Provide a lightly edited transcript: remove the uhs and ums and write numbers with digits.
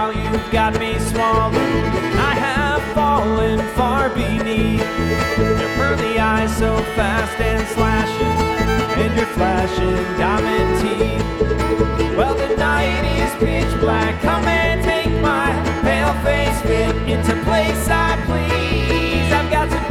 while you've got me swallowed. I have fallen far beneath your pearly eyes, so fast and slashing, and your flashing diamond teeth. Well, the night is pitch black. Come and take my pale face fit into place I please.